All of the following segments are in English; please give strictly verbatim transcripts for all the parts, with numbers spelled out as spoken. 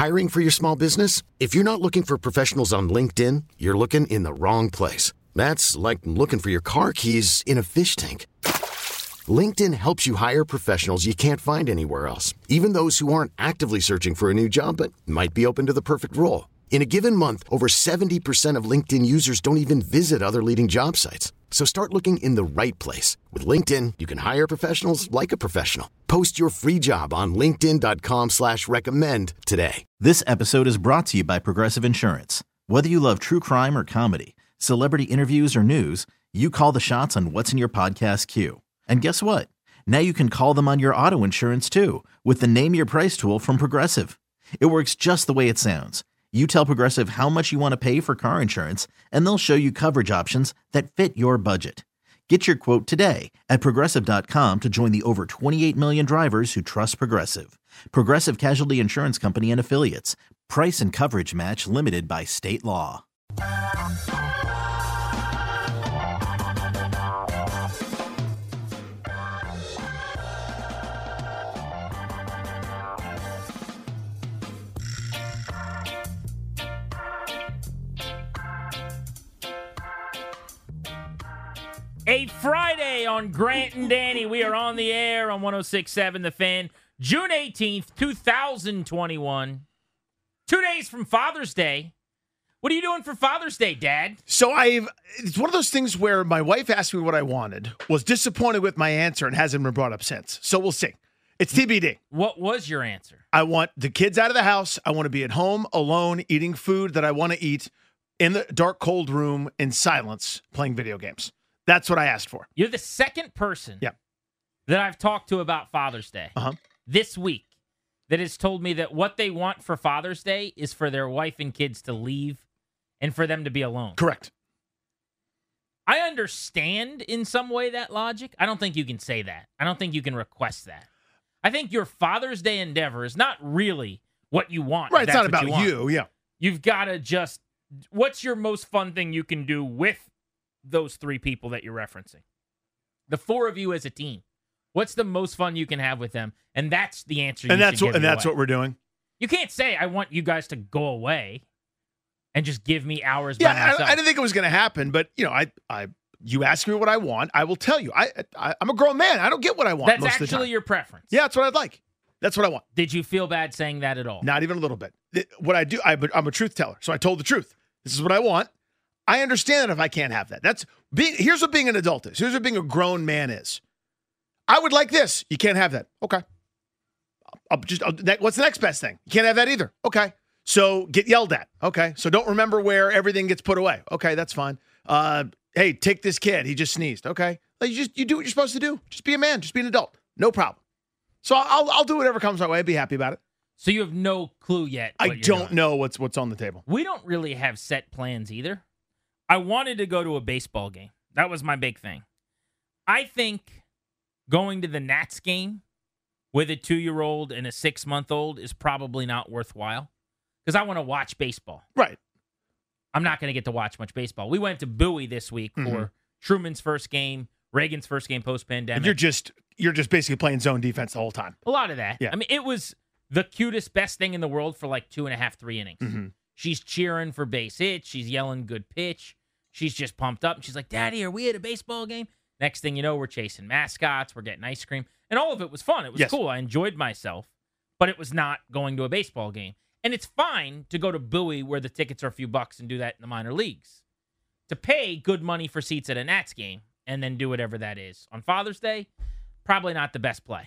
Hiring for your small business? If you're not looking for professionals on LinkedIn, you're looking in the wrong place. That's like looking for your car keys in a fish tank. LinkedIn helps you hire professionals you can't find anywhere else, even those who aren't actively searching for a new job but might be open to the perfect role. In a given month, over seventy percent of LinkedIn users don't even visit other leading job sites. So start looking in the right place. With LinkedIn, you can hire professionals like a professional. Post your free job on linkedin dot com slash recommend today. This episode is brought to you by Progressive Insurance. Whether you love true crime or comedy, celebrity interviews or news, you call the shots on what's in your podcast queue. And guess what? Now you can call them on your auto insurance too with the Name Your Price tool from Progressive. It works just the way it sounds. You tell Progressive how much you want to pay for car insurance, and they'll show you coverage options that fit your budget. Get your quote today at Progressive dot com to join the over twenty-eight million drivers who trust Progressive. Progressive Casualty Insurance Company and Affiliates. Price and coverage match limited by state law. A Friday on Grant and Danny. We are on the air on one oh six point seven The Fan. June eighteenth, twenty twenty-one. Two days from Father's Day. What are you doing for Father's Day, Dad? So I've, it's one of those things where my wife asked me what I wanted, was disappointed with my answer, and hasn't been brought up since. So we'll see. It's T B D. What was your answer? I want the kids out of the house. I want to be at home, alone, eating food that I want to eat in the dark, cold room in silence, playing video games. That's what I asked for. You're the second person yeah. that I've talked to about Father's Day uh-huh. this week that has told me that what they want for Father's Day is for their wife and kids to leave and for them to be alone. Correct. I understand in some way that logic. I don't think you can say that. I don't think you can request that. I think your Father's Day endeavor is not really what you want. Right, it's not about you, you, yeah. You've got to just, what's your most fun thing you can do with those three people that you're referencing? The four of you as a team. What's the most fun you can have with them? And that's the answer. And you that's should what give and that's away. what we're doing. You can't say I want you guys to go away and just give me hours yeah, by myself. I, I didn't think it was going to happen, but you know, I, I, you ask me what I want, I will tell you. I, I I'm a grown man. I don't get what I want. That's most of the actually time. your preference. Yeah, that's what I'd like. That's what I want. Did you feel bad saying that at all? Not even a little bit. What I do, I, I'm a truth teller, so I told the truth. This is what I want. I understand if I can't have that. That's being. Here's what being an adult is. Here's what being a grown man is. I would like this. You can't have that. Okay. I'll just. I'll, what's the next best thing? You can't have that either. Okay. So get yelled at. Okay. So don't remember where everything gets put away. Okay, that's fine. Uh, hey, take this kid. He just sneezed. Okay. Like you just you do what you're supposed to do. Just be a man. Just be an adult. No problem. So I'll I'll do whatever comes my way. I'd be happy about it. So you have no clue yet. I what you're don't doing. know what's what's on the table. We don't really have set plans either. I wanted to go to a baseball game. That was my big thing. I think going to the Nats game with a two-year-old and a six-month-old is probably not worthwhile because I want to watch baseball. Right. I'm not going to get to watch much baseball. We went to Bowie this week Mm-hmm. for Truman's first game, Reagan's first game post-pandemic. And you're just you're just basically playing zone defense the whole time. A lot of that. Yeah. I mean, it was the cutest, best thing in the world for like two and a half, three innings. Mm-hmm. She's cheering for base hits. She's yelling good pitch. She's just pumped up. She's like, Daddy, are we at a baseball game? Next thing you know, we're chasing mascots. We're getting ice cream. And all of it was fun. It was yes. cool. I enjoyed myself. But it was not going to a baseball game. And it's fine to go to Bowie where the tickets are a few bucks and do that in the minor leagues. To pay good money for seats at a Nats game and then do whatever that is on Father's Day, probably not the best play.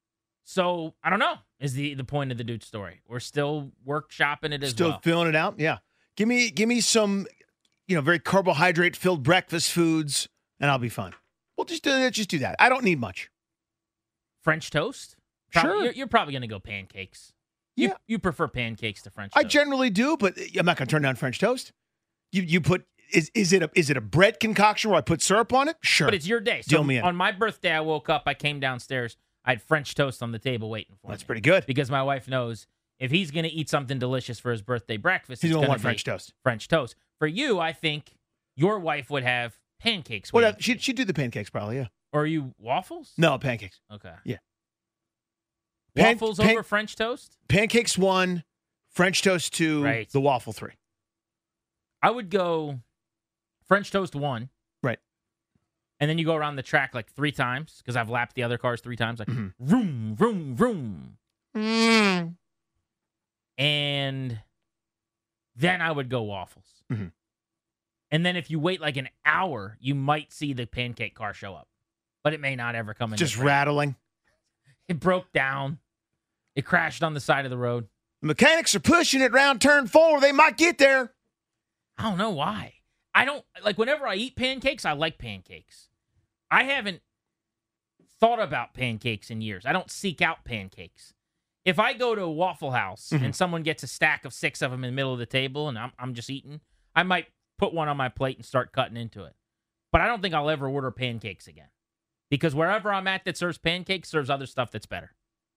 So, I don't know, is the, the point of the dude story. We're still workshopping it as Still well. feeling it out? Yeah. Give me give me some, you know, very carbohydrate-filled breakfast foods, and I'll be fine. We'll just do, just do that. I don't need much. French toast? Probably, Sure. You're, you're probably going to go pancakes. You, Yeah. you prefer pancakes to French I toast. generally do, but I'm not going to turn down French toast. You you put is is it a is it a bread concoction where I put syrup on it? Sure. But it's your day. So Deal me in. on my birthday, I woke up, I came downstairs, I had French toast on the table waiting for That's me. pretty good. Because my wife knows if he's going to eat something delicious for his birthday breakfast, He's it's going to going want to French toast. French toast. For you, I think your wife would have pancakes. Well, waiting. she she'd do the pancakes probably, yeah. Or are you waffles? No, pancakes. Okay. Yeah. Pan- Waffles pan- over French toast? Pancakes one, French toast two, Right. the waffle three. I would go French toast one. Right. And then you go around the track like three times because I've lapped the other cars three times. Like, Mhm. vroom, vroom, vroom. Mm. And then I would go waffles. Mhm. And then if you wait like an hour, you might see the pancake car show up. But it may not ever come in. Just rattling. It broke down. It crashed on the side of the road. The mechanics are pushing it round turn four. They might get there. I don't know why. I don't, like, whenever I eat pancakes, I like pancakes. I haven't thought about pancakes in years. I don't seek out pancakes. If I go to a Waffle House Mhm. and someone gets a stack of six of them in the middle of the table and I'm, I'm just eating, I might put one on my plate and start cutting into it. But I don't think I'll ever order pancakes again. Because wherever I'm at that serves pancakes serves other stuff that's better.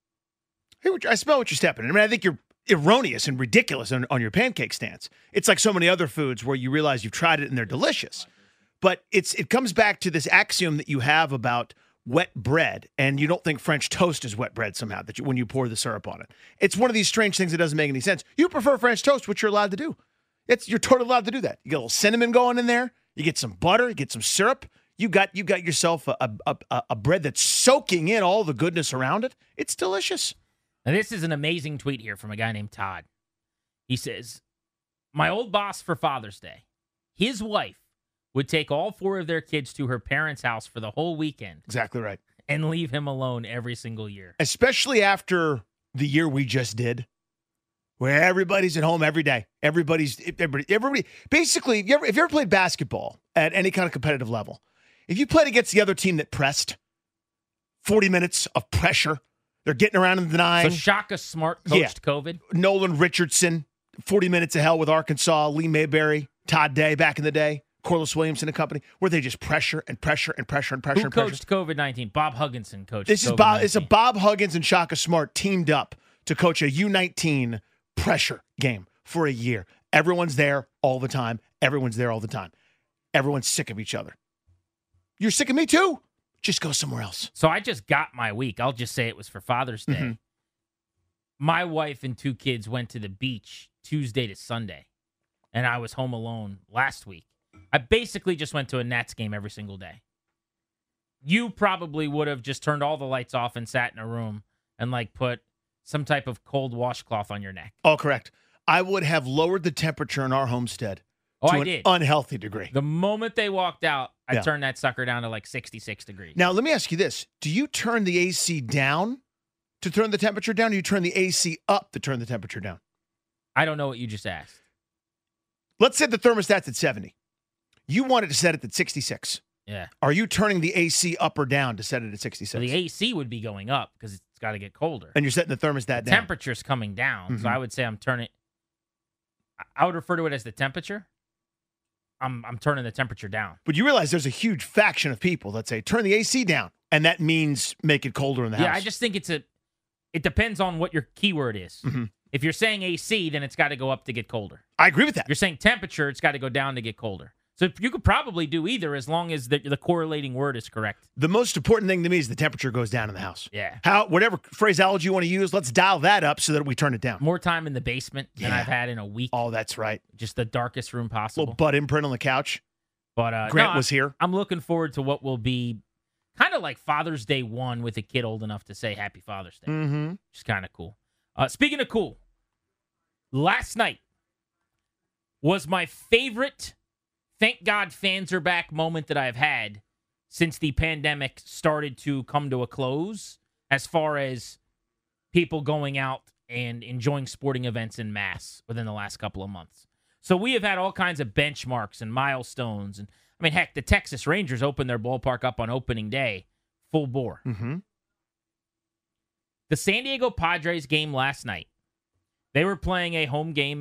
Hey, I smell what you're stepping in. I mean, I think you're erroneous and ridiculous on, on your pancake stance. It's like so many other foods where you realize you've tried it and they're delicious. But it's it comes back to this axiom that you have about wet bread, and you don't think French toast is wet bread somehow, that you, when you pour the syrup on it. It's one of these strange things that doesn't make any sense. You prefer French toast, which you're allowed to do. It's You're totally allowed to do that. You get a little cinnamon going in there. You get some butter. You get some syrup. You got you got yourself a, a, a, a bread that's soaking in all the goodness around it. It's delicious. Now, this is an amazing tweet here from a guy named Todd. He says, my old boss for Father's Day, his wife would take all four of their kids to her parents' house for the whole weekend Exactly right. and leave him alone every single year. Especially after the year we just did, where everybody's at home every day. Everybody's everybody, everybody basically, if you, ever, if you ever played basketball at any kind of competitive level, if you played against the other team that pressed, forty minutes of pressure, they're getting around in the nine. So Shaka Smart coached Yeah. COVID. Nolan Richardson, forty minutes of hell with Arkansas, Lee Mayberry, Todd Day back in the day, Corliss Williamson and company, where they just pressure and pressure and pressure and pressure Who and pressure. coached COVID nineteen? Bob Hugginson coached This is COVID Bob. It's a nineteen. Bob Huggins and Shaka Smart teamed up to coach a U nineteen pressure game for a year. Everyone's there all the time. Everyone's there all the time. Everyone's sick of each other. You're sick of me too? Just go somewhere else. So I just got my week. I'll just say it was for Father's Day. Mhm. My wife and two kids went to the beach Tuesday to Sunday, and I was home alone last week. I basically just went to a Nats game every single day. You probably would have just turned all the lights off and sat in a room and like put some type of cold washcloth on your neck. All correct. I would have lowered the temperature in our homestead Oh, to I an did. unhealthy degree. The moment they walked out, I Yeah. turned that sucker down to like sixty-six degrees. Now, let me ask you this. Do you turn the A C down to turn the temperature down, or do you turn the A C up to turn the temperature down? I don't know what you just asked. Let's say the thermostat's at seventy. You wanted to set it at sixty-six. Yeah. Are you turning the A C up or down to set it at sixty-six? So the A C would be going up because it's got to get colder. And you're setting the thermostat The down. temperature's coming down. Mhm. So I would say I'm turning. I- I would refer to it as the temperature. I'm I'm turning the temperature down. But you realize there's a huge faction of people that say turn the A C down, and that means make it colder in the Yeah, house. I just think it's a. It depends on what your keyword is. Mhm. If you're saying A C, then it's got to go up to get colder. I agree with that. If you're saying temperature, it's got to go down to get colder. So you could probably do either as long as the, the correlating word is correct. The most important thing to me is the temperature goes down in the house. Yeah. How whatever phraseology you want to use, let's dial that up so that we turn it down. More time in the basement than Yeah. I've had in a week. Oh, that's right. Just the darkest room possible. Little butt imprint on the couch. But uh, Grant no, was here. I'm looking forward to what will be kind of like Father's Day one with a kid old enough to say Happy Father's Day. Mm-hmm. Which is kind of cool. Uh, speaking of cool, last night was my favorite thank God fans are back moment that I've had since the pandemic started to come to a close as far as people going out and enjoying sporting events in mass within the last couple of months. So we have had all kinds of benchmarks and milestones. And I mean, heck, the Texas Rangers opened their ballpark up on opening day, full bore. Mm-hmm. The San Diego Padres game last night, they were playing a home game,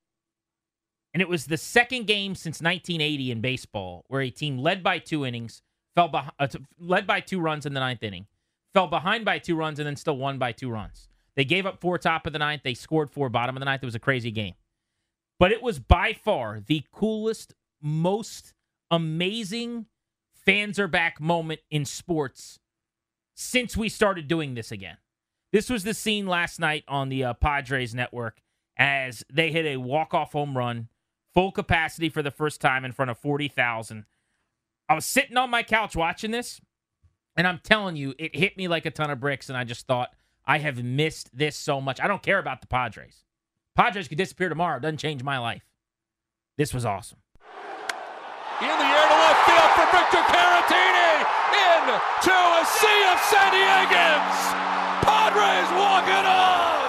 and it was the second game since nineteen eighty in baseball where a team led by two innings, fell behind, uh, led by two runs in the ninth inning, fell behind by two runs, and then still won by two runs. They gave up four top of the ninth. They scored four bottom of the ninth. It was a crazy game. But it was by far the coolest, most amazing fans are back moment in sports since we started doing this again. This was the scene last night on the uh, Padres network as they hit a walk-off home run, full capacity for the first time in front of forty thousand. I was sitting on my couch watching this, and I'm telling you, it hit me like a ton of bricks, and I just thought, I have missed this so much. I don't care about the Padres. Padres could disappear tomorrow. It doesn't change my life. This was awesome. In the air to left field for Victor Caratini. Into a sea of San Diegans. Padres walk it off.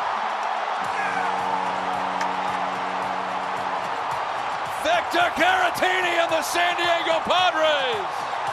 Victor Caratini and the San Diego Padres.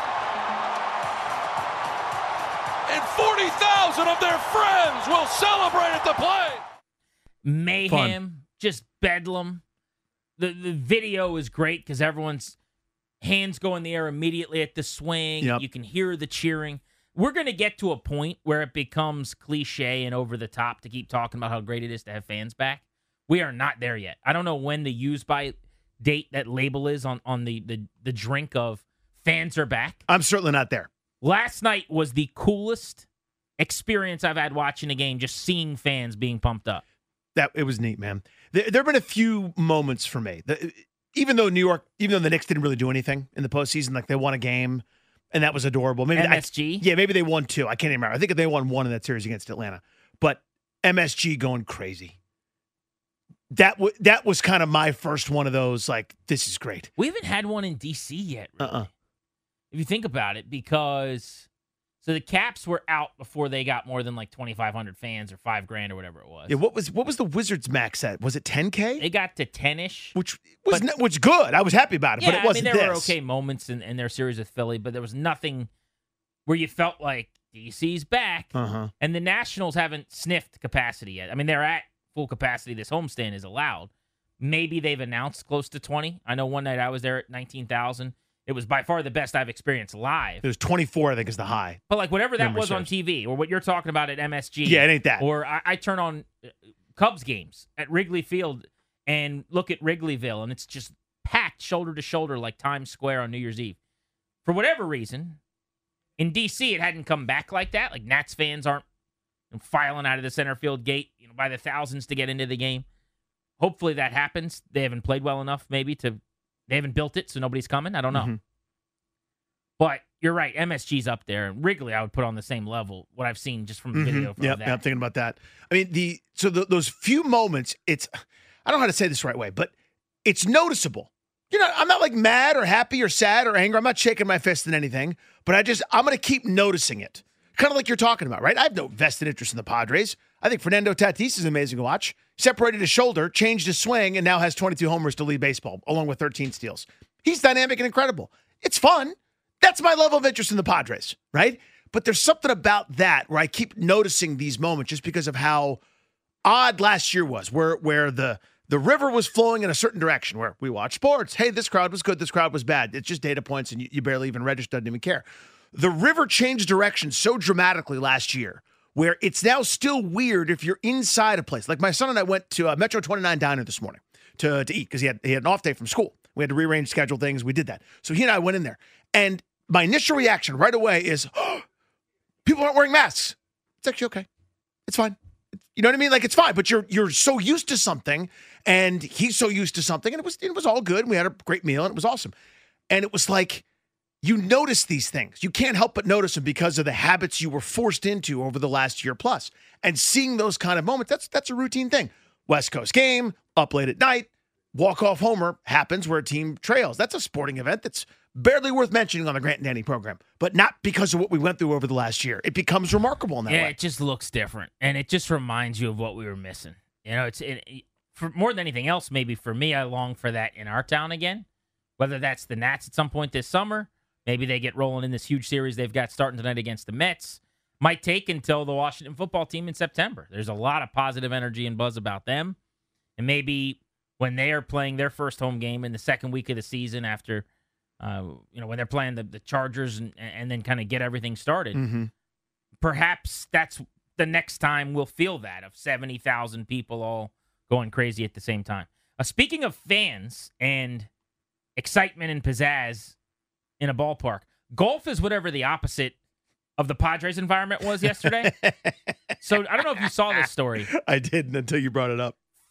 And forty thousand of their friends will celebrate at the plate. Mayhem, Fun. just bedlam. The the video is great because everyone's hands go in the air immediately at the swing. Yep. You can hear the cheering. We're going to get to a point where it becomes cliche and over the top to keep talking about how great it is to have fans back. We are not there yet. I don't know when the use by date that label is on, on the, the, the drink of fans are back. I'm certainly not there. Last night was the coolest experience I've had watching a game, just seeing fans being pumped up. That it was neat, man. There, there have been a few moments for me. The, even though New York, even though the Knicks didn't really do anything in the postseason, like they won a game, and that was adorable. Maybe M S G? I, yeah, maybe they won two. I can't even remember. I think they won one in that series against Atlanta. But M S G going crazy. That w- that was kind of my first one of those. Like, this is great. We haven't had one in D C yet, really. Uh-uh. If you think about it, because so the Caps were out before they got more than like twenty-five hundred fans or five grand or whatever it was. Yeah, what was what was the Wizards max at? Was it ten K? They got to ten-ish. Which was but, n- which good. I was happy about it, yeah, but it wasn't I mean, there this. were okay moments in, in their series with Philly, but there was nothing where you felt like D C's back. Uh-huh. And the Nationals haven't sniffed capacity yet. I mean, they're at full capacity. This homestand is allowed. Maybe they've announced close to twenty. I know one night I was there at nineteen thousand. It was by far the best I've experienced live. It was twenty-four, I think, is the high. But like whatever that Memory was on serves. T V or what you're talking about at M S G. Yeah, it ain't that. Or I, I turn on uh, Cubs games at Wrigley Field and look at Wrigleyville, and it's just packed shoulder to shoulder like Times Square on New Year's Eve. For whatever reason, in D C, it hadn't come back like that. Like Nats fans aren't filing out of the center field gate, you know, by the thousands to get into the game. Hopefully that happens. They haven't played well enough, maybe to they haven't built it, so nobody's coming. I don't know. Mm-hmm. But you're right. M S G's up there. And Wrigley, I would put on the same level, what I've seen just from the video. Mm-hmm. From Yep, that. yeah, I'm thinking about that. I mean, the so the, those few moments, it's I don't know how to say this the right way, but it's noticeable. You know, I'm not like mad or happy or sad or angry. I'm not shaking my fist at anything, but I just I'm going to keep noticing it. Kind of like you're talking about, right? I have no vested interest in the Padres. I think Fernando Tatis is amazing to watch. Separated his shoulder, changed his swing, and now has twenty-two homers to lead baseball, along with thirteen steals. He's dynamic and incredible. It's fun. That's my level of interest in the Padres, right? But there's something about that where I keep noticing these moments just because of how odd last year was, where where the the river was flowing in a certain direction, where we watch sports. Hey, this crowd was good, this crowd was bad. It's just data points, and you, you barely even register, doesn't even care. The river changed direction so dramatically last year where it's now still weird if you're inside a place. Like my son and I went to a Metro twenty-nine diner this morning to, to eat because he had, he had an off day from school. We had to rearrange schedule things. We did that. So he and I went in there. And my initial reaction right away is, oh, people aren't wearing masks. It's actually okay. It's fine. You know what I mean? Like, it's fine. But you're you're so used to something, and he's so used to something, and it was it was all good. We had a great meal, and it was awesome. And it was like, you notice these things. You can't help but notice them because of the habits you were forced into over the last year plus. And seeing those kind of moments, that's that's a routine thing. West Coast game, up late at night, walk-off homer happens where a team trails. That's a sporting event that's barely worth mentioning on the Grant and Danny program, but not because of what we went through over the last year. It becomes remarkable in that yeah, way. it just looks different, and it just reminds you of what we were missing. You know, it's it, for more than anything else. Maybe for me, I long for that in our town again. Whether that's the Nats at some point this summer, maybe they get rolling in this huge series they've got starting tonight against the Mets. Might take until the Washington football team in September. There's a lot of positive energy and buzz about them, and maybe when they are playing their first home game in the second week of the season after. Uh, you know, when they're playing the, the Chargers and, and then kind of get everything started, Mm-hmm. perhaps that's the next time we'll feel that of seventy thousand people all going crazy at the same time. Uh, speaking of fans and excitement and pizzazz in a ballpark, golf is whatever the opposite of the Padres environment was yesterday. So I don't know if you saw this story. I didn't until you brought it up.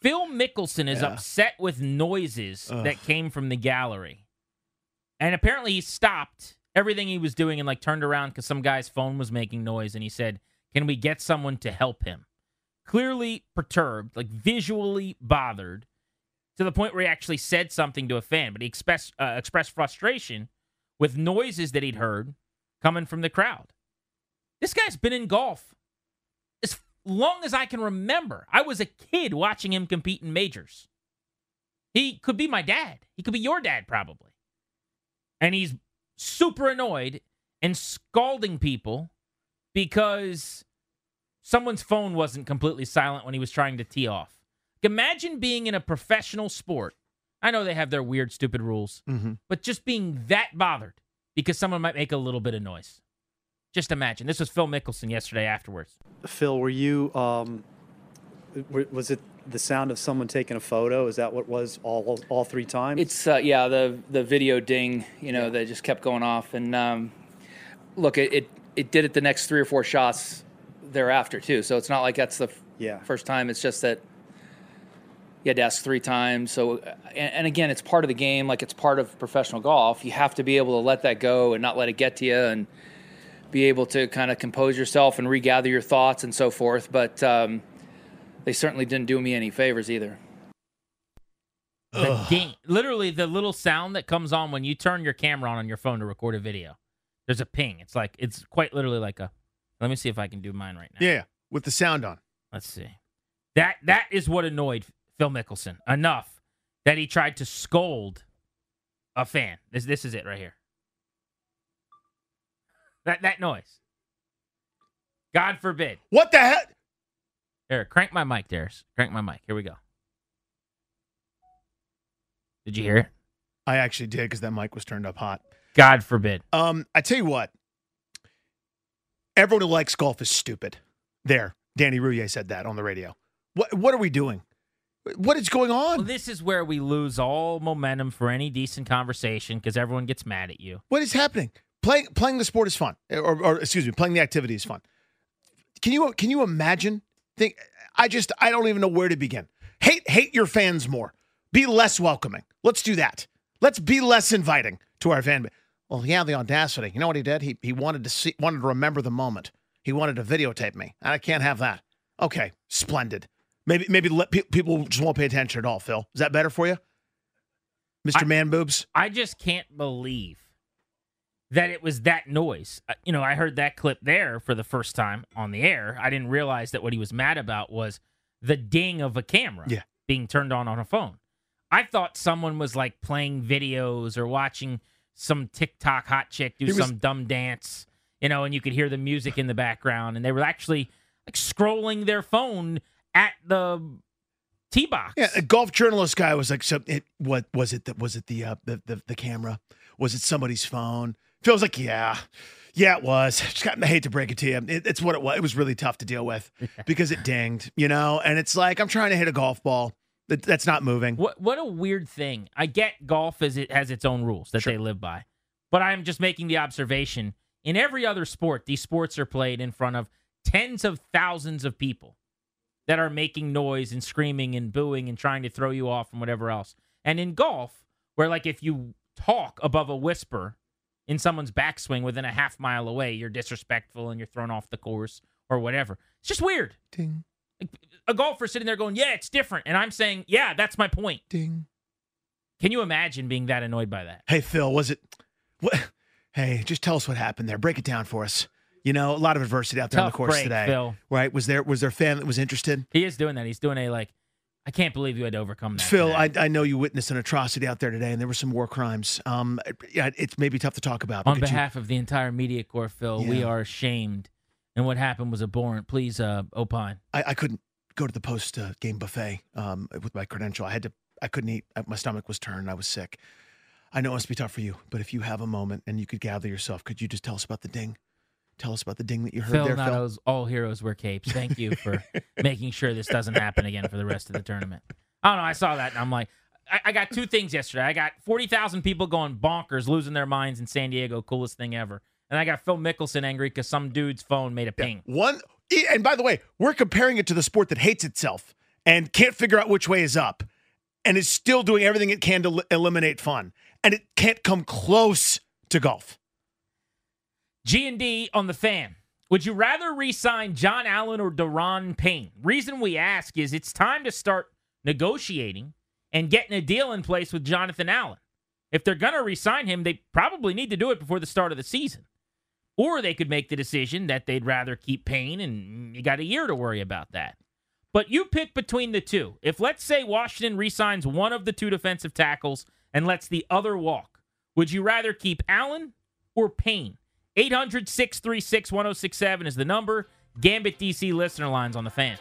Phil Mickelson is Yeah. upset with noises Ugh. that came from the gallery. And apparently he stopped everything he was doing and like turned around because some guy's phone was making noise. And he said, can we get someone to help him? Clearly perturbed, like visually bothered, to the point where he actually said something to a fan. But he expressed, uh, expressed frustration with noises that he'd heard coming from the crowd. This guy's been in golf as long as I can remember. I was a kid watching him compete in majors. He could be my dad. He could be your dad, probably. And he's super annoyed and scalding people because someone's phone wasn't completely silent when he was trying to tee off. Imagine being in a professional sport. I know they have their weird, stupid rules, Mm-hmm. but just being that bothered because someone might make a little bit of noise. Just imagine. This was Phil Mickelson yesterday afterwards. Phil, were you, um, w- was it the sound of someone taking a photo? Is that what was all all three times? It's uh, yeah, the the video ding, you know, that just kept going off, and um, look, it, it it did it the next three or four shots thereafter too. So it's not like that's the f- Yeah. first time. It's just that you had to ask three times. So, and, and again, it's part of the game. Like it's part of professional golf. You have to be able to let that go and not let it get to you, and be able to kind of compose yourself and regather your thoughts and so forth. But um, they certainly didn't do me any favors either. The ding, literally the little sound that comes on when you turn your camera on on your phone to record a video. There's a ping. It's like, it's quite literally like a, let me see if I can do mine right now. Yeah, with the sound on. Let's see. That That is what annoyed Phil Mickelson enough that he tried to scold a fan. This This is it right here. That that noise. God forbid. What the heck? Eric, crank my mic, Darius. Crank my mic. Here we go. Did you hear it? I actually did because that mic was turned up hot. God forbid. Um, I tell you what. Everyone who likes golf is stupid. There, Danny Rouillet said that on the radio. What What are we doing? What is going on? Well, this is where we lose all momentum for any decent conversation because everyone gets mad at you. What is happening? Playing playing the sport is fun, or, or excuse me, playing the activity is fun. Can you can you imagine? Think I just I don't even know where to begin. Hate hate your fans more. Be less welcoming. Let's do that. Let's be less inviting to our fan base. Well, yeah, the audacity. You know what he did? He he wanted to see wanted to remember the moment. He wanted to videotape me. I can't have that. Okay, splendid. Maybe maybe let pe- people just won't pay attention at all. Phil, is that better for you, Mister I- Man Boobs? I just can't believe that it was that noise. Uh, You know, I heard that clip there for the first time on the air. I didn't realize that what he was mad about was the ding of a camera Yeah. being turned on on a phone. I thought someone was like playing videos or watching some TikTok hot chick do He was- some dumb dance, you know, and you could hear the music in the background, and they were actually like scrolling their phone at the tee box. Yeah, a golf journalist guy was like, "So, it, what was it? That was it the, uh, the the the camera? Was it somebody's phone?" Phil's like, "Yeah, yeah, it was. Just got, I hate to break it to you, it, it's what it was. It was really tough to deal with because it dinged, you know. And it's like I'm trying to hit a golf ball that, that's not moving. What what a weird thing. I get golf as it has its own rules that Sure. they live by. But I'm just making the observation, in every other sport, these sports are played in front of tens of thousands of people that are making noise and screaming and booing and trying to throw you off and whatever else. And in golf, where like if you talk above a whisper in someone's backswing within a half mile away, you're disrespectful and you're thrown off the course or whatever. It's just weird. Ding, Like, a golfer sitting there going, yeah, it's different. And I'm saying, yeah, that's my point. ding. Can you imagine being that annoyed by that? Hey, Phil, was it? What? Hey, just tell us what happened there. Break it down for us. You know, a lot of adversity out there on Tough the course break, today. Phil. Right? Was there was there a fan that was interested? He is doing that. He's doing a, like, I can't believe you had to overcome that. Phil, today. I, I know you witnessed an atrocity out there today, and there were some war crimes. Um, yeah, it's maybe tough to talk about. but On could you- behalf of the entire media corps, Phil, we Yeah. are ashamed. And what happened was abhorrent. Please, uh, opine. I, I couldn't go to the post uh, game buffet um, with my credential. I had to. I couldn't eat. I, my stomach was turned. I was sick. I know it must be tough for you, but if you have a moment and you could gather yourself, could you just tell us about the ding? Tell us about the ding that you heard Phil, there, not Phil. those all heroes wear capes. Thank you for making sure this doesn't happen again for the rest of the tournament. I don't know. I saw that, and I'm like, I, I got two things yesterday. I got forty thousand people going bonkers, losing their minds in San Diego, coolest thing ever. And I got Phil Mickelson angry because some dude's phone made a ping. One, and by the way, we're comparing it to the sport that hates itself. and can't figure out which way is up and is still doing everything it can to l- eliminate fun. And it can't come close to golf. G and D on the Fan. Would you rather re-sign John Allen or Daron Payne? Reason we ask is it's time to start negotiating and getting a deal in place with Jonathan Allen. If they're going to re-sign him, they probably need to do it before the start of the season. Or they could make the decision that they'd rather keep Payne, and you got a year to worry about that. But you pick between the two. If, let's say, Washington re-signs one of the two defensive tackles and lets the other walk, would you rather keep Allen or Payne? eight hundred, six three six, one oh six seven is the number. Gambit D C listener lines on the Fan.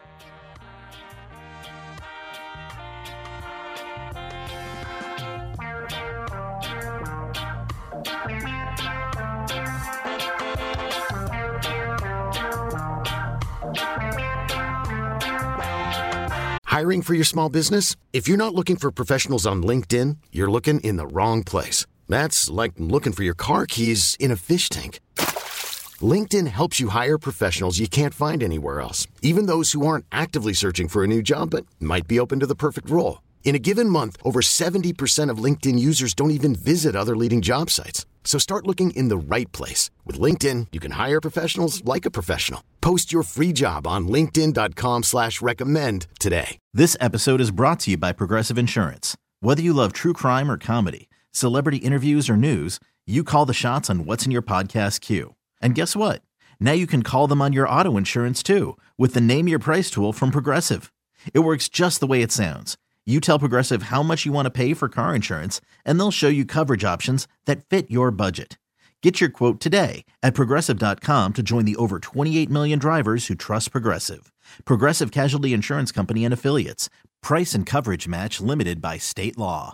Hiring for your small business? If you're not looking for professionals on LinkedIn, you're looking in the wrong place. That's like looking for your car keys in a fish tank. LinkedIn helps you hire professionals you can't find anywhere else, even those who aren't actively searching for a new job but might be open to the perfect role. In a given month, over seventy percent of LinkedIn users don't even visit other leading job sites. So start looking in the right place. With LinkedIn, you can hire professionals like a professional. Post your free job on linkedin.com slash recommend today. This episode is brought to you by Progressive Insurance. Whether you love true crime or comedy, celebrity interviews or news, you call the shots on what's in your podcast queue. And guess what? Now you can call them on your auto insurance too with the Name Your Price tool from Progressive. It works just the way it sounds. You tell Progressive how much you want to pay for car insurance, and they'll show you coverage options that fit your budget. Get your quote today at Progressive dot com to join the over twenty-eight million drivers who trust Progressive. Progressive Casualty Insurance Company and Affiliates. Price and coverage match limited by state law.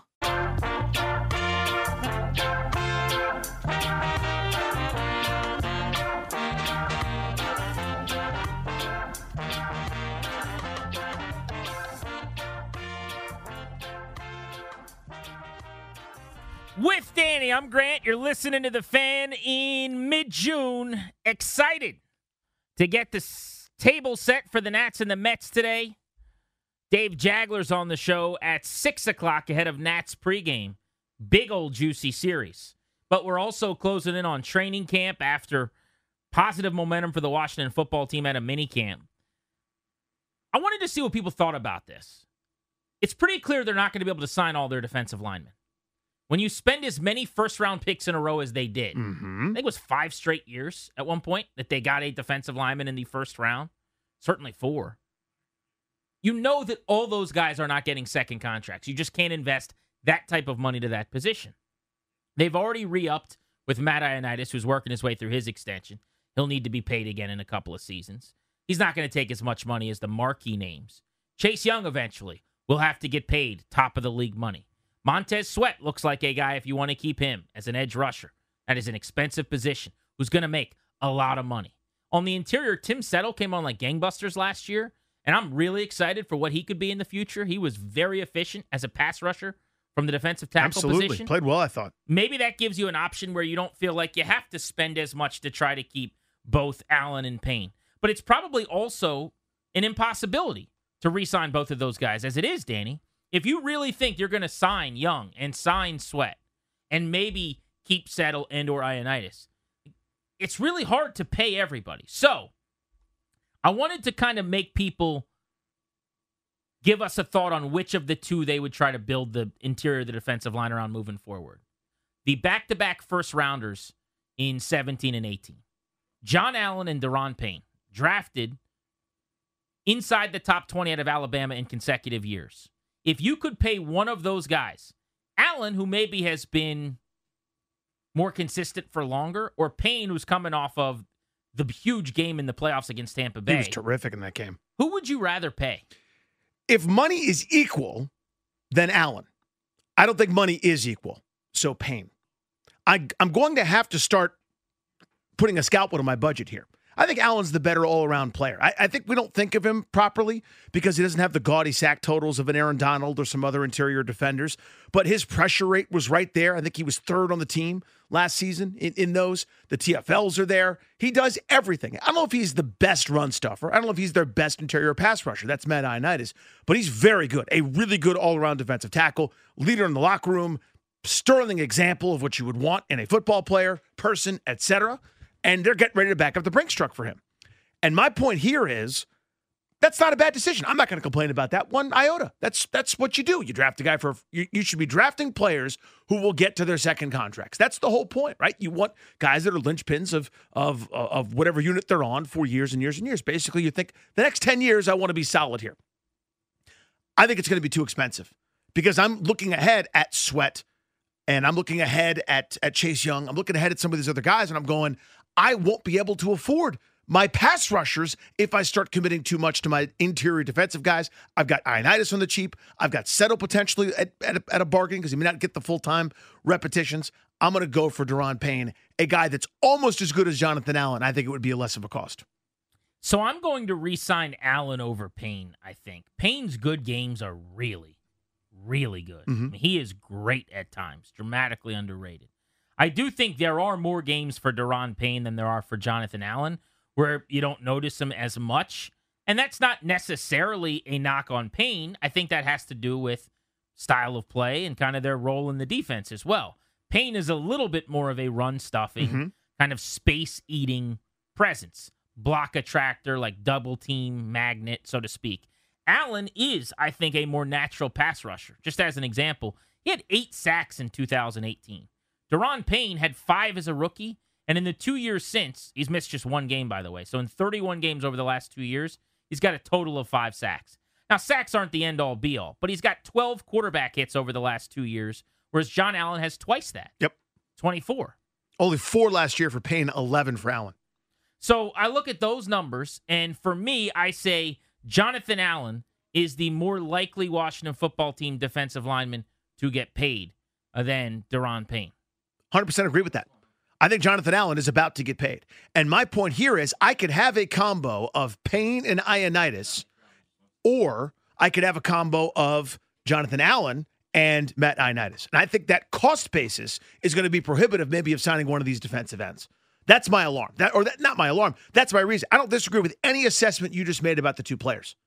With Danny, I'm Grant. You're listening to The Fan in mid-June. Excited to get the s- table set for the Nats and the Mets today. Dave Jagler's on the show at six o'clock ahead of Nats pregame. Big old juicy series. But we're also closing in on training camp after positive momentum for the Washington football team at a mini camp. I wanted to see what people thought about this. It's pretty clear they're not going to be able to sign all their defensive linemen. When you spend as many first-round picks in a row as they did, mm-hmm. I think it was five straight years at one point that they got a defensive lineman in the first round, certainly four. You know that all those guys are not getting second contracts. You just can't invest that type of money to that position. They've already re-upped with Matt Ioannidis, who's working his way through his extension. He'll need to be paid again in a couple of seasons. He's not going to take as much money as the marquee names. Chase Young eventually will have to get paid top-of-the-league money. Montez Sweat looks like a guy, if you want to keep him as an edge rusher, that is an expensive position, who's going to make a lot of money. On the interior, Tim Settle came on like gangbusters last year, and I'm really excited for what he could be in the future. He was very efficient as a pass rusher from the defensive tackle Absolutely. position. Played well, I thought. Maybe that gives you an option where you don't feel like you have to spend as much to try to keep both Allen and Payne. But it's probably also an impossibility to re-sign both of those guys, as it is, Danny. If you really think you're going to sign Young and sign Sweat and maybe keep Settle and or Ioannidis, it's really hard to pay everybody. So I wanted to kind of make people give us a thought on which of the two they would try to build the interior of the defensive line around moving forward. The back-to-back first-rounders in seventeen and eighteen. John Allen and Daron Payne, drafted inside the top twenty out of Alabama in consecutive years. If you could pay one of those guys, Allen, who maybe has been more consistent for longer, or Payne, who's coming off of the huge game in the playoffs against Tampa Bay. He was terrific in that game. Who would you rather pay? If money is equal, then Allen. I don't think money is equal, so Payne. I, I'm going to have to start putting a scalpel in my budget here. I think Allen's the better all-around player. I, I think we don't think of him properly because he doesn't have the gaudy sack totals of an Aaron Donald or some other interior defenders, but his pressure rate was right there. I think he was third on the team last season in, in those. The T F Ls are there. He does everything. I don't know if he's the best run stuffer. I don't know if he's their best interior pass rusher. That's Matt Ioannidis, but he's very good. A really good all-around defensive tackle, leader in the locker room, sterling example of what you would want in a football player, person, et cetera. And they're getting ready to back up the Brinks truck for him. And my point here is that's not a bad decision. I'm not going to complain about that one iota. That's that's what you do. You draft a guy for you, you should be drafting players who will get to their second contracts. That's the whole point, right? You want guys that are linchpins of of of whatever unit they're on for years and years and years. Basically, you think the next ten years I want to be solid here. I think it's going to be too expensive because I'm looking ahead at Sweat and I'm looking ahead at at Chase Young. I'm looking ahead at some of these other guys and I'm going, I won't be able to afford my pass rushers if I start committing too much to my interior defensive guys. I've got Ioannidis on the cheap. I've got Settle potentially at, at, a, at a bargain because he may not get the full-time repetitions. I'm going to go for Daron Payne, a guy that's almost as good as Jonathan Allen. I think it would be less of a cost. So I'm going to re-sign Allen over Payne, I think. Payne's good games are really, really good. Mm-hmm. I mean, he is great at times, dramatically underrated. I do think there are more games for Daron Payne than there are for Jonathan Allen, where you don't notice him as much. And that's not necessarily a knock on Payne. I think that has to do with style of play and kind of their role in the defense as well. Payne is a little bit more of a run-stuffing, mm-hmm. kind of space-eating presence. Block attractor, like double-team magnet, so to speak. Allen is, I think, a more natural pass rusher. Just as an example, he had eight sacks in two thousand eighteen. Daron Payne had five as a rookie, and in the two years since, he's missed just one game, by the way. So in thirty-one games over the last two years, he's got a total of five sacks. Now, sacks aren't the end-all, be-all, but he's got twelve quarterback hits over the last two years, whereas John Allen has twice that. Yep. twenty-four. Only four last year for Payne, eleven for Allen. So I look at those numbers, and for me, I say Jonathan Allen is the more likely Washington football team defensive lineman to get paid uh, than Daron Payne. one hundred percent agree with that. I think Jonathan Allen is about to get paid. And my point here is I could have a combo of Payne and Ioannidis, or I could have a combo of Jonathan Allen and Matt Ioannidis. And I think that cost basis is going to be prohibitive maybe of signing one of these defensive ends. That's my alarm. That, or that, not my alarm. That's my reason. I don't disagree with any assessment you just made about the two players.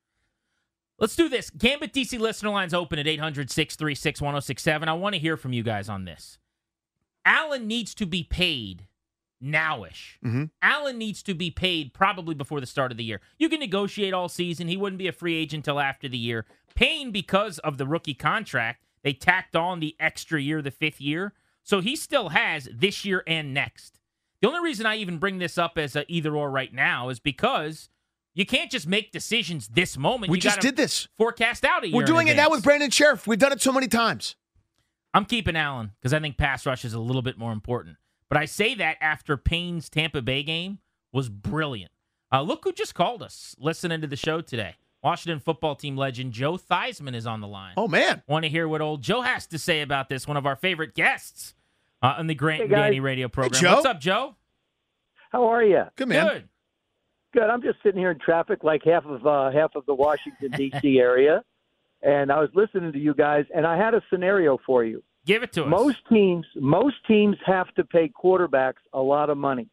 Let's do this. Gambit D C listener lines open at eight hundred, six three six, one oh six seven. I want to hear from you guys on this. Allen needs to be paid nowish. Mm-hmm. Allen needs to be paid probably before the start of the year. You can negotiate all season. He wouldn't be a free agent until after the year. Payne, because of the rookie contract, they tacked on the extra year, the fifth year. So he still has this year and next. The only reason I even bring this up as a either or right now is because you can't just make decisions this moment. We you just gotta did this. Forecast out a year. We're doing in it now advance. with Brandon Sheriff. We've done it so many times. I'm keeping Allen because I think pass rush is a little bit more important. But I say that after Payne's Tampa Bay game was brilliant. Uh, look who just called us listening to the show today. Washington football team legend Joe Theismann is on the line. Oh, man. Want to hear what old Joe has to say about this, one of our favorite guests uh, on the Grant Hey, and guys. Danny radio program. Joe. What's up, Joe? How are you? Good, man. Good. Good. I'm just sitting here in traffic, like half of uh, half of the Washington D C area, and I was listening to you guys, and I had a scenario for you. Give it to us. Most teams, most teams have to pay quarterbacks a lot of money.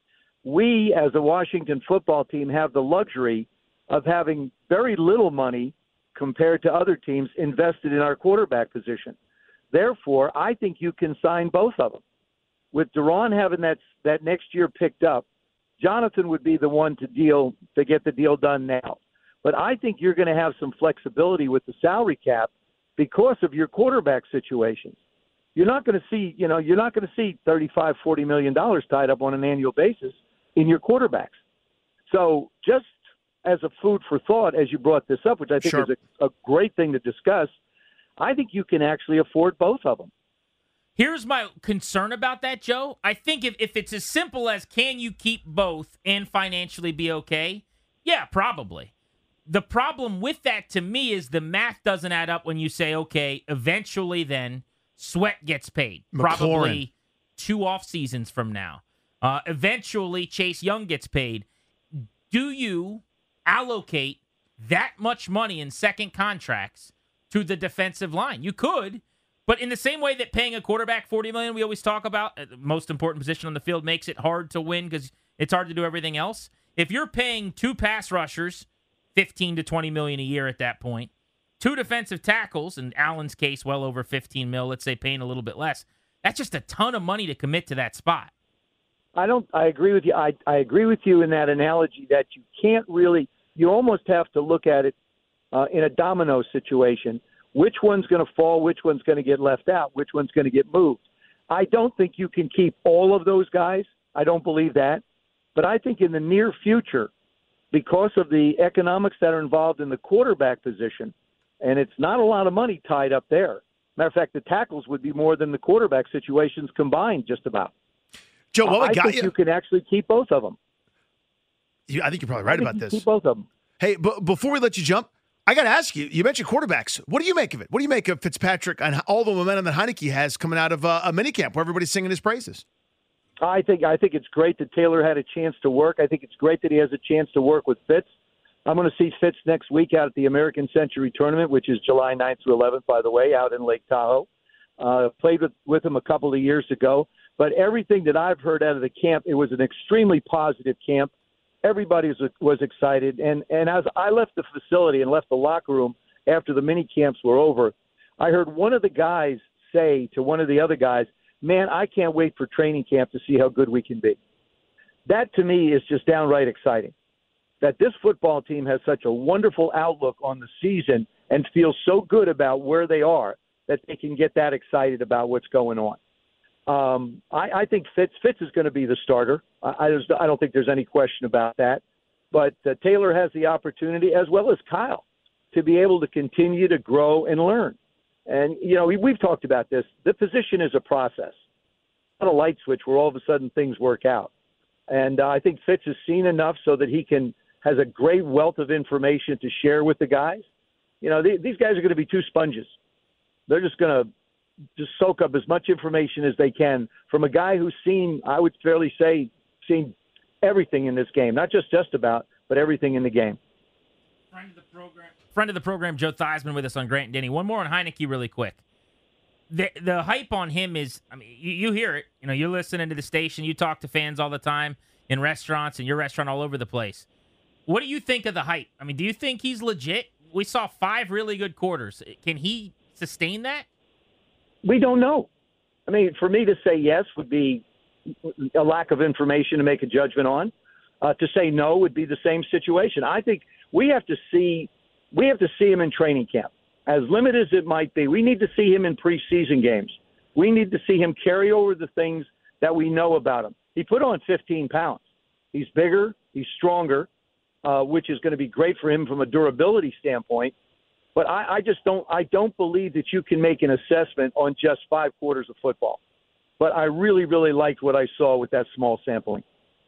We, as a Washington football team, have the luxury of having very little money compared to other teams invested in our quarterback position. Therefore, I think you can sign both of them. With Daron having that that next year picked up, Jonathan would be the one to deal to get the deal done now. But I think you're going to have some flexibility with the salary cap because of your quarterback situation. You're not going to see, you know, you're not going to see thirty-five, forty million dollars tied up on an annual basis in your quarterbacks. So just as a food for thought, as you brought this up, which I think Sure. is a, a great thing to discuss, I think you can actually afford both of them. Here's my concern about that, Joe. I think if, if it's as simple as can you keep both and financially be okay, yeah, probably. The problem with that to me is the math doesn't add up when you say, okay, eventually then Sweat gets paid. McLaurin. Probably two off seasons from now. Uh, eventually, Chase Young gets paid. Do you allocate that much money in second contracts to the defensive line? You could, but in the same way that paying a quarterback forty million dollars, we always talk about, uh, the most important position on the field, makes it hard to win because it's hard to do everything else. If you're paying two pass rushers fifteen to twenty million dollars a year at that point, two defensive tackles, in Allen's case, well over fifteen mil, let's say paying a little bit less, that's just a ton of money to commit to that spot. I don't. I agree with you. I, I agree with you in that analogy that you can't really. You almost have to look at it uh, in a domino situation. Which one's going to fall? Which one's going to get left out? Which one's going to get moved? I don't think you can keep all of those guys. I don't believe that. But I think in the near future, because of the economics that are involved in the quarterback position, and it's not a lot of money tied up there. Matter of fact, the tackles would be more than the quarterback situations combined, just about. Joe, what I we got think you? you can actually keep both of them. You, I think you're probably right I think about you this. Keep both of them. Hey, but before we let you jump, I got to ask you. You mentioned quarterbacks. What do you make of it? What do you make of Fitzpatrick and all the momentum that Heineke has coming out of uh, a minicamp where everybody's singing his praises? I think I think it's great that Taylor had a chance to work. I think it's great that he has a chance to work with Fitz. I'm going to see Fitz next week out at the American Century Tournament, which is July ninth through eleventh, by the way, out in Lake Tahoe. Uh, played with, with him a couple of years ago. But everything that I've heard out of the camp, it was an extremely positive camp. Everybody was, was excited. And, and as I left the facility and left the locker room after the mini camps were over, I heard one of the guys say to one of the other guys, man, I can't wait for training camp to see how good we can be. That, to me, is just downright exciting, that this football team has such a wonderful outlook on the season and feels so good about where they are that they can get that excited about what's going on. Um, I, I think Fitz Fitz is going to be the starter. I, I, just, I don't think there's any question about that. But uh, Taylor has the opportunity, as well as Kyle, to be able to continue to grow and learn. And, you know, we, we've talked about this. The position is a process, not a light switch where all of a sudden things work out. And uh, I think Fitz has seen enough so that he can has a great wealth of information to share with the guys. You know, they, these guys are going to be two sponges. They're just going to just soak up as much information as they can from a guy who's seen, I would fairly say, seen everything in this game, not just just about, but everything in the game. Friend of the program, friend of the program, Joe Theismann with us on Grant and Denny. One more on Heineke really quick. The the hype on him is, I mean, you, you hear it. You know, you're listening to the station. You talk to fans all the time in restaurants and your restaurant all over the place. What do you think of the hype? I mean, do you think he's legit? We saw five really good quarters. Can he sustain that? We don't know. I mean, for me to say yes would be a lack of information to make a judgment on. Uh, to say no would be the same situation. I think we have to see we have to see him in training camp. As limited as it might be, we need to see him in preseason games. We need to see him carry over the things that we know about him. He put on fifteen pounds. He's bigger. He's stronger, uh, which is going to be great for him from a durability standpoint. But I, I just don't I don't believe that you can make an assessment on just five quarters of football. But I really, really liked what I saw with that small sampling.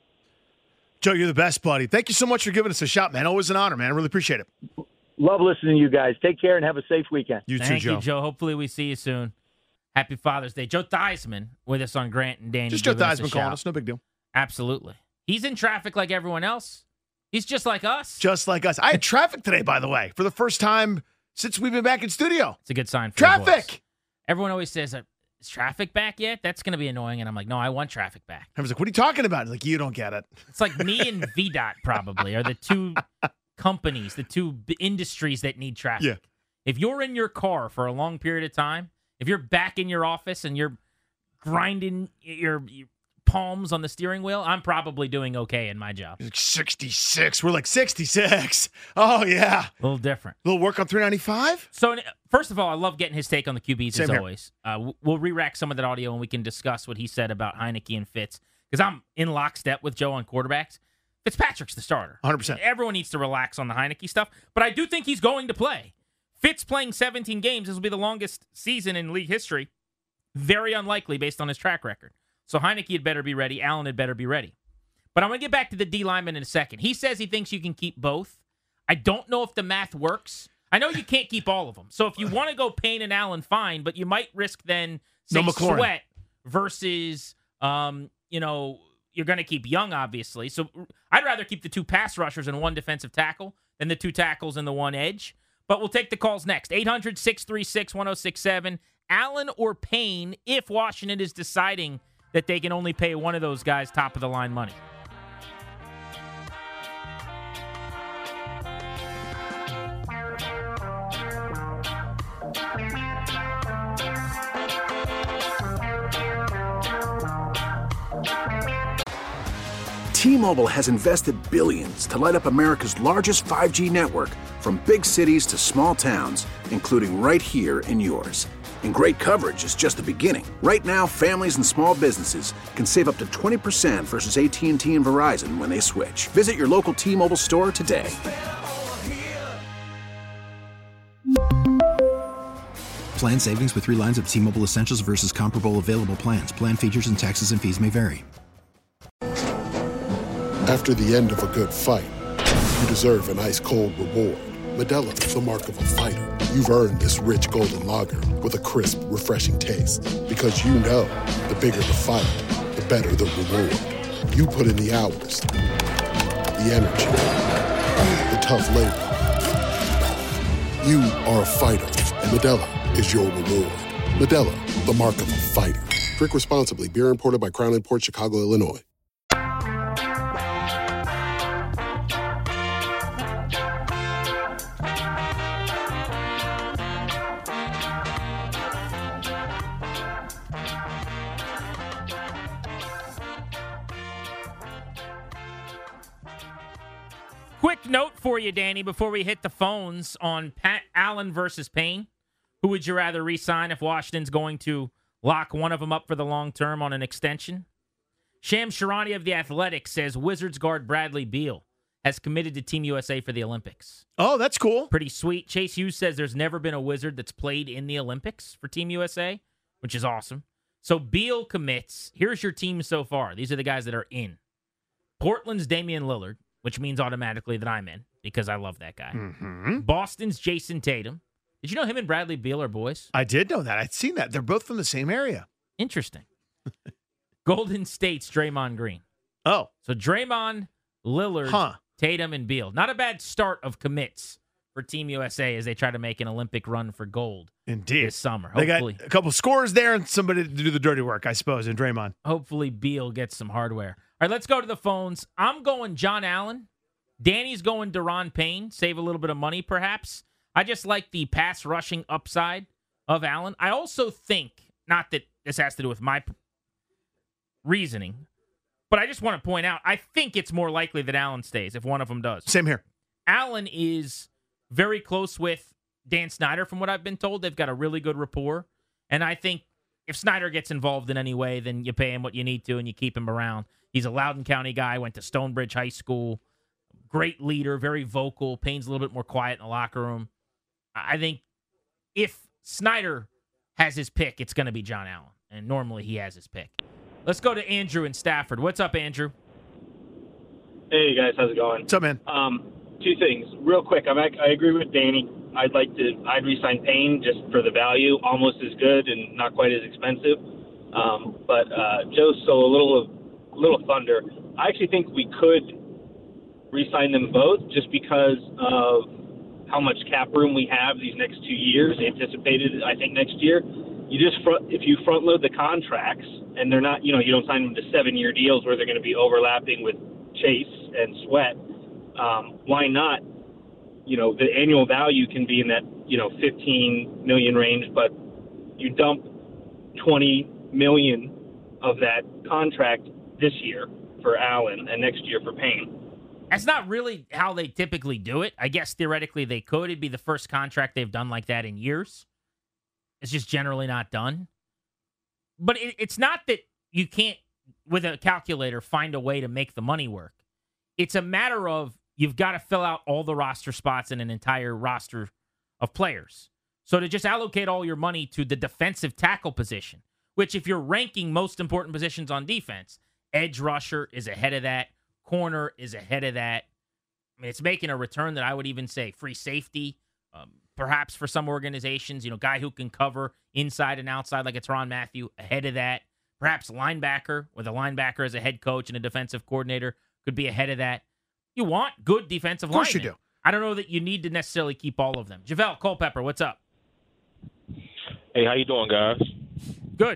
Joe, you're the best, buddy. Thank you so much for giving us a shot, man. Always an honor, man. I really appreciate it. Love listening to you guys. Take care and have a safe weekend. You too, Thank Joe. you, Joe. Hopefully we see you soon. Happy Father's Day. Joe Theismann with us on Grant and Danny. Just Joe giving us a Theismann calling shout. us. No big deal. Absolutely. He's in traffic like everyone else. He's just like us. Just like us. I had traffic today, by the way, for the first time since we've been back in studio. It's a good sign for your voice. Traffic! Everyone always says, is traffic back yet? That's going to be annoying. And I'm like, no, I want traffic back. I was like, what are you talking about? Like, you don't get it. It's like me and V DOT probably are the two companies, the two b- industries that need traffic. Yeah. If you're in your car for a long period of time, if you're back in your office and you're grinding your, your palms on the steering wheel, I'm probably doing okay in my job. Like sixty-six. We're like sixty-six. Oh, yeah. A little different. A little work on three ninety-five? So, first of all, I love getting his take on the Q Bs Same as here. always. Uh, we'll re-rack some of that audio and we can discuss what he said about Heineke and Fitz. Because I'm in lockstep with Joe on quarterbacks. Fitzpatrick's the starter. one hundred percent. Everyone needs to relax on the Heineke stuff. But I do think he's going to play. Fitz playing seventeen games. This will be the longest season in league history. Very unlikely based on his track record. So Heineke had better be ready. Allen had better be ready. But I'm going to get back to the D lineman in a second. He says he thinks you can keep both. I don't know if the math works. I know you can't keep all of them. So if you want to go Payne and Allen, fine. But you might risk then, say, No McLaurin. Sweat versus, um, you know, you're going to keep Young, obviously. So I'd rather keep the two pass rushers and one defensive tackle than the two tackles and the one edge. But we'll take the calls next. eight hundred, six three six, one oh six seven. Allen or Payne if Washington is deciding that they can only pay one of those guys top of the line money. T-Mobile has invested billions to light up America's largest five G network, from big cities to small towns, including right here in yours. And great coverage is just the beginning. Right now, families and small businesses can save up to twenty percent versus A T and T and Verizon when they switch. Visit your local T-Mobile store today. Plan savings with three lines of T-Mobile Essentials versus comparable available plans. Plan features and taxes and fees may vary. After the end of a good fight, you deserve an ice-cold reward. Modelo is the mark of a fighter. You've earned this rich golden lager with a crisp, refreshing taste. Because you know, the bigger the fight, the better the reward. You put in the hours, the energy, the tough labor. You are a fighter, and Modelo is your reward. Modelo, the mark of a fighter. Drink responsibly. Beer imported by Crown Imports, Chicago, Illinois. Quick note for you, Danny, before we hit the phones on Pat Allen versus Payne. Who would you rather re-sign if Washington's going to lock one of them up for the long term on an extension? Sham Sharani of The Athletic says Wizards guard Bradley Beal has committed to Team U S A for the Olympics. Oh, that's cool. Pretty sweet. Chase Hughes says there's never been a Wizard that's played in the Olympics for Team U S A, which is awesome. So Beal commits. Here's your team so far. These are the guys that are in. Portland's Damian Lillard, which means automatically that I'm in because I love that guy. Mm-hmm. Boston's Jason Tatum. Did you know him and Bradley Beal are boys? I did know that. I'd seen that. They're both from the same area. Interesting. Golden State's Draymond Green. Oh. So Draymond, Lillard, huh. Tatum, and Beal. Not a bad start of commits for Team U S A as they try to make an Olympic run for gold Indeed. this summer. They Hopefully, got a couple scores there and somebody to do the dirty work, I suppose, in Draymond. Hopefully Beal gets some hardware. All right, let's go to the phones. I'm going John Allen. Danny's going Deron Payne. Save a little bit of money, perhaps. I just like the pass rushing upside of Allen. I also think, not that this has to do with my p- reasoning, but I just want to point out, I think it's more likely that Allen stays if one of them does. Same here. Allen is very close with Dan Snyder, from what I've been told. They've got a really good rapport. And I think if Snyder gets involved in any way, then you pay him what you need to and you keep him around. He's a Loudoun County guy, went to Stonebridge High School. Great leader, very vocal. Payne's a little bit more quiet in the locker room. I think if Snyder has his pick, it's going to be John Allen. And normally he has his pick. Let's go to Andrew in Stafford. What's up, Andrew? Hey, guys. How's it going? What's up, man? Um, two things. Real quick, I'm, I agree with Danny. I'd like to – I'd re-sign Payne just for the value. Almost as good and not quite as expensive. Um, but uh, Joe stole a little, a little thunder. I actually think we could re-sign them both just because of – how much cap room we have these next two years, anticipated, I think, next year. You just front, if you front load the contracts and they're not, you know, you don't sign them to seven year deals where they're going to be overlapping with Chase and Sweat. Um, why not? You know, the annual value can be in that, you know, fifteen million range, but you dump twenty million of that contract this year for Allen and next year for Payne. That's not really how they typically do it. I guess theoretically they could. It'd be the first contract they've done like that in years. It's just generally not done. But it, it's not that you can't, with a calculator, find a way to make the money work. It's a matter of you've got to fill out all the roster spots in an entire roster of players. So to just allocate all your money to the defensive tackle position, which if you're ranking most important positions on defense, edge rusher is ahead of that. Corner is ahead of that. I mean, it's making a return that I would even say free safety, um, perhaps for some organizations, you know, guy who can cover inside and outside like it's Ron Matthew, ahead of that. Perhaps linebacker, with a linebacker as a head coach and a defensive coordinator could be ahead of that. You want good defensive linemen. Of course you do. I don't know that you need to necessarily keep all of them. JaVale Culpepper, what's up? Hey, how you doing, guys? Good.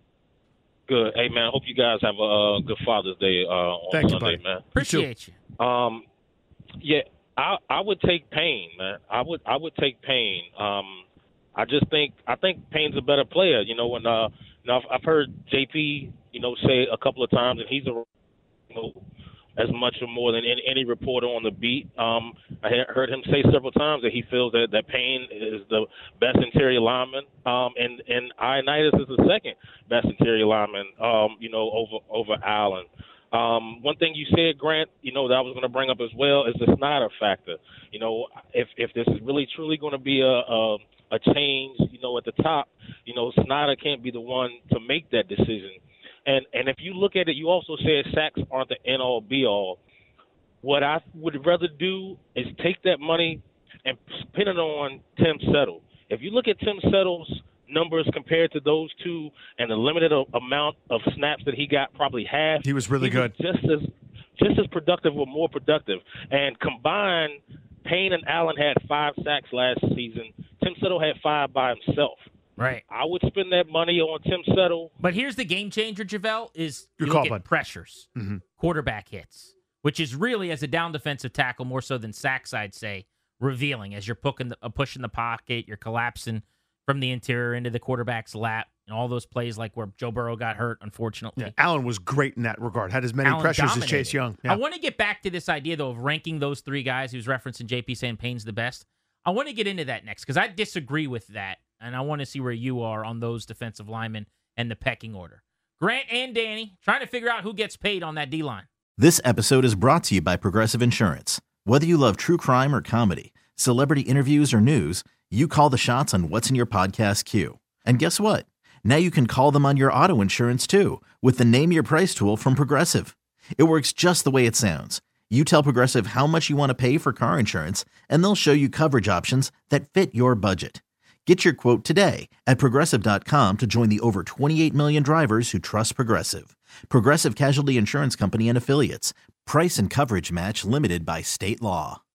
Good. Hey, man, I hope you guys have a uh, good Father's Day uh, on Thank Sunday, you, buddy. man. Appreciate you. Um, yeah, I I would take Payne, man. I would I would take Payne. Um, I just think I think Payne's a better player. You know, when uh, you know, I've, I've heard J P, you know, say a couple of times, and he's a you know, as much or more than any, any reporter on the beat. Um, I had heard him say several times that he feels that, that Payne is the best interior lineman, um, and and Ioannidis is the second best interior lineman, um, you know, over over Allen. Um, one thing you said, Grant, you know, that I was going to bring up as well is the Snyder factor. You know, if if this is really truly going to be a, a a change, you know, at the top, you know, Snyder can't be the one to make that decision. And and if you look at it, you also said sacks aren't the end-all, be-all. What I would rather do is take that money and spend it on Tim Settle. If you look at Tim Settle's numbers compared to those two and the limited amount of snaps that he got, probably half. He was really he was good. just as just as productive or more productive. And combined, Payne and Allen had five sacks last season. Tim Settle had five by himself. Right. I would spend that money on Tim Settle. But here's the game changer, JaVale, is Good you call, look bud. at pressures, Mm-hmm. quarterback hits, which is really, as a down defensive tackle, more so than sacks, I'd say, revealing. As you're pushing the, uh, pushing the pocket, you're collapsing from the interior into the quarterback's lap, and all those plays like where Joe Burrow got hurt, unfortunately. Yeah, Allen was great in that regard. Had as many Allen pressures dominated. as Chase Young. Yeah. I want to get back to this idea, though, of ranking those three guys who's referencing J P saying Payne's the best. I want to get into that next because I disagree with that, and I want to see where you are on those defensive linemen and the pecking order. Grant and Danny trying to figure out who gets paid on that D-line. This episode is brought to you by Progressive Insurance. Whether you love true crime or comedy, celebrity interviews or news, you call the shots on what's in your podcast queue. And guess what? Now you can call them on your auto insurance too with the Name Your Price tool from Progressive. It works just the way it sounds. You tell Progressive how much you want to pay for car insurance, and they'll show you coverage options that fit your budget. Get your quote today at Progressive dot com to join the over twenty-eight million drivers who trust Progressive. Progressive Casualty Insurance Company and Affiliates. Price and coverage match limited by state law.